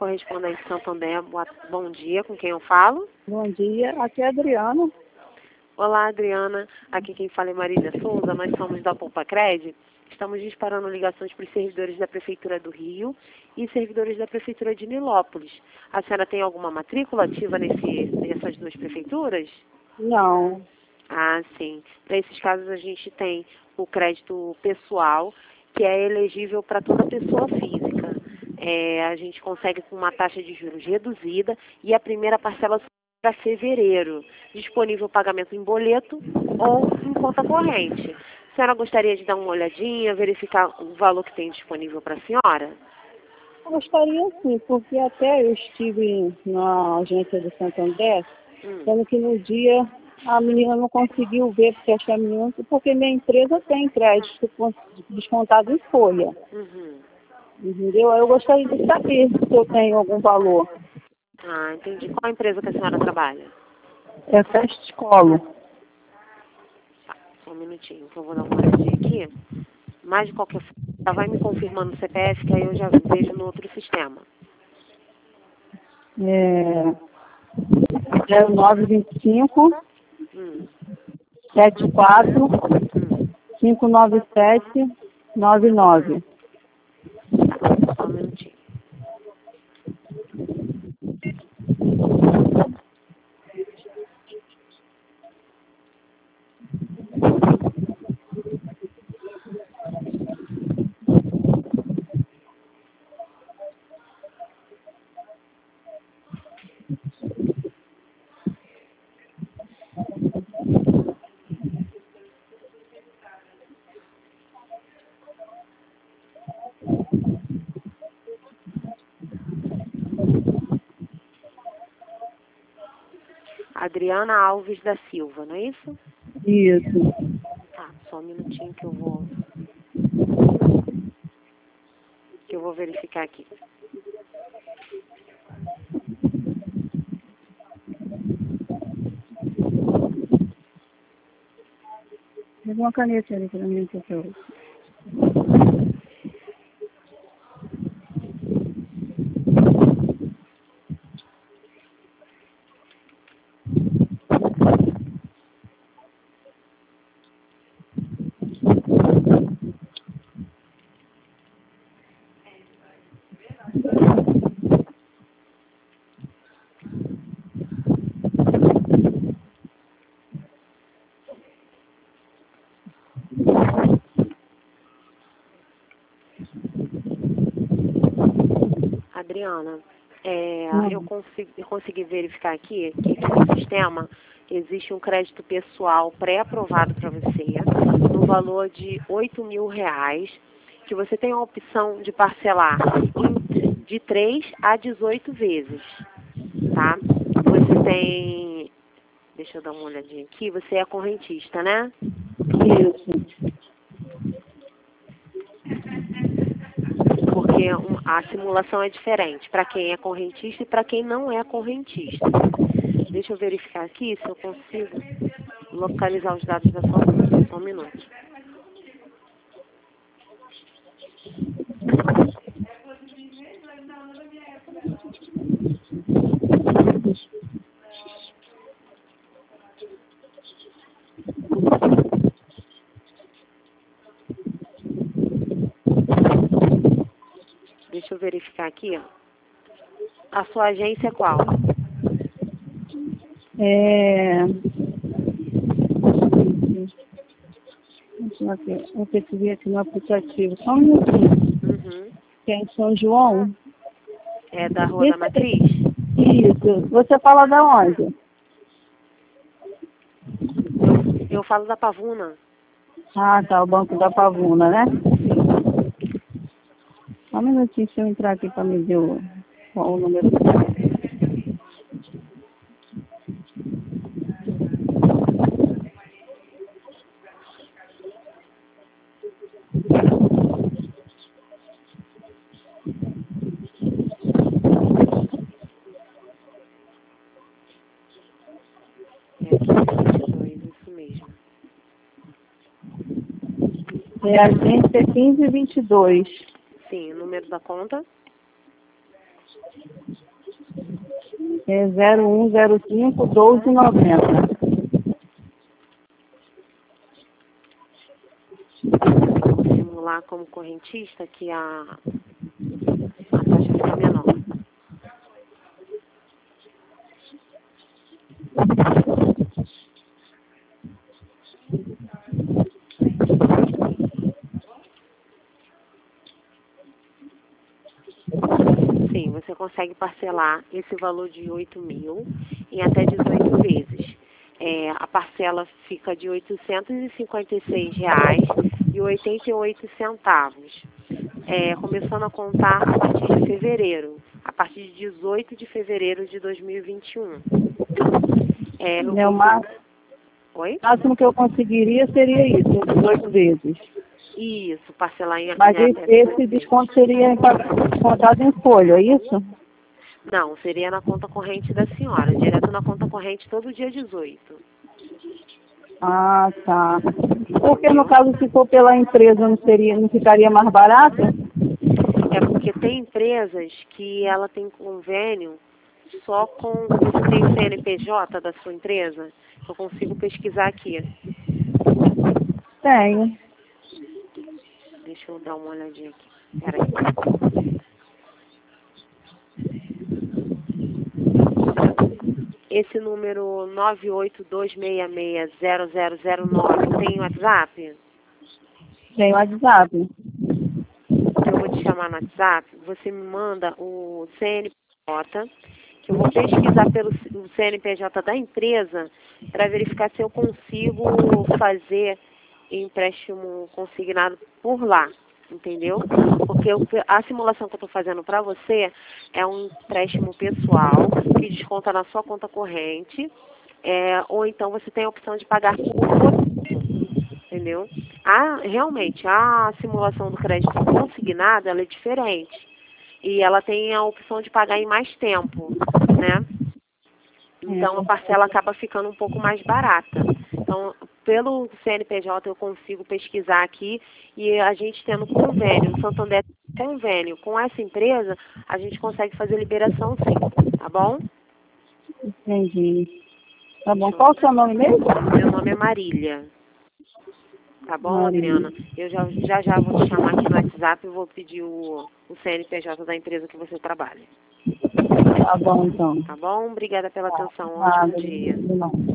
correspondente Santander. Bom dia, com quem eu falo? Bom dia, aqui é a Adriana. Olá, Adriana. Aqui quem fala é Marília Souza. Nós somos da Poupa-Cred. Estamos disparando ligações para os servidores da Prefeitura do Rio e servidores da Prefeitura de Nilópolis. A senhora tem alguma matrícula ativa nessas duas prefeituras? Não. Ah, sim. Para esses casos a gente tem o crédito pessoal, que é elegível para toda pessoa física. A gente consegue com uma taxa de juros reduzida e a primeira parcela para fevereiro. Disponível pagamento em boleto ou em conta corrente. A senhora gostaria de dar uma olhadinha, verificar o valor que tem disponível para a senhora? Eu gostaria sim, porque até eu estive na agência do Santander, sendo que no dia a menina não conseguiu ver, porque minha empresa tem crédito descontado em folha. Entendeu? Aí eu gostaria de saber se eu tenho algum valor. Ah, entendi. Qual a empresa que a senhora trabalha? É Fast Escola. Tá, só um minutinho que eu vou dar uma olhadinha aqui. Mas de qualquer forma, já vai me confirmando o CPF, que aí eu já vejo no outro sistema. 0925 74 597 99. Tá, só um minutinho. Adriana Alves da Silva, não é isso? Isso. Tá, só um minutinho que eu vou verificar aqui. Pega uma caneta ali para mim, por favor. Adriana, eu consegui verificar aqui que no sistema existe um crédito pessoal pré-aprovado para você, no valor de R$8.000, que você tem a opção de parcelar de 3 a 18 vezes, tá? Você tem, deixa eu dar uma olhadinha aqui, você é correntista, né? Isso. Porque a simulação é diferente para quem é correntista e para quem não é correntista. Deixa eu verificar aqui se eu consigo localizar os dados da sua conta. Só um minuto. Deixa eu verificar aqui. A sua agência é qual? Eu pesquisei aqui no aplicativo. Só um minutinho. Que é em São João. É da Rua da Matriz? Isso. Você fala da onde? Eu falo da Pavuna. Ah, tá. O Banco da Pavuna, né? Só um minutinho, deixa eu entrar aqui para me ver o número. Isso mesmo. É a agência 1522. Sim, o número da conta? É 0105 1290. Vou simular como correntista que a taxa fica menor. Sim, você consegue parcelar esse valor de 8.000 em até 18 vezes. A parcela fica de R$ 856,88. Começando a contar a partir de fevereiro, a partir de 18 de fevereiro de 2021. Oi? O máximo que eu conseguiria seria isso, 18 vezes. Isso, parcelar em Mas esse desconto seria descontado em folha, é isso? Não, seria na conta corrente da senhora, direto na conta corrente todo dia 18. Ah, tá. Porque no caso, se for pela empresa, não ficaria mais barato? É porque tem empresas que ela tem convênio só com... Você tem o CNPJ da sua empresa? Eu consigo pesquisar aqui. Tenho. Deixa eu dar uma olhadinha aqui. Peraí. Esse número 982660009 tem WhatsApp? Tem WhatsApp. Eu vou te chamar no WhatsApp, você me manda o CNPJ, que eu vou pesquisar pelo CNPJ da empresa para verificar se eu consigo fazer empréstimo consignado por lá, entendeu? Porque a simulação que eu estou fazendo para você é um empréstimo pessoal que desconta na sua conta corrente, ou então você tem a opção de pagar por boleto, entendeu? Realmente, a simulação do crédito consignado, ela é diferente. E ela tem a opção de pagar em mais tempo, né? Então, a parcela acaba ficando um pouco mais barata. Então, pelo CNPJ, eu consigo pesquisar aqui e a gente tendo convênio, o Santander tem convênio com essa empresa, a gente consegue fazer liberação sim, tá bom? Entendi. Tá bom. Qual o seu nome mesmo? Meu nome é Marília. Tá bom, Adriana? Eu já vou te chamar aqui no WhatsApp e vou pedir o CNPJ da empresa que você trabalha. Tá bom, então. Tá bom? Obrigada pela atenção. Ótimo dia.